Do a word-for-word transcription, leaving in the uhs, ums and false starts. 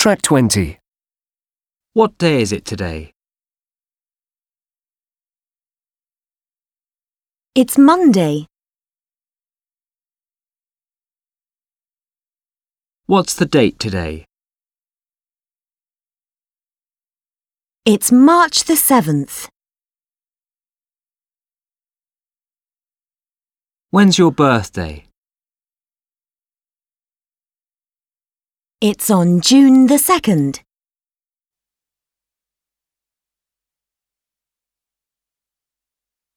Track twenty. What day is it today? It's Monday. What's the date today? It's March the seventh. When's your birthday? It's on June the second.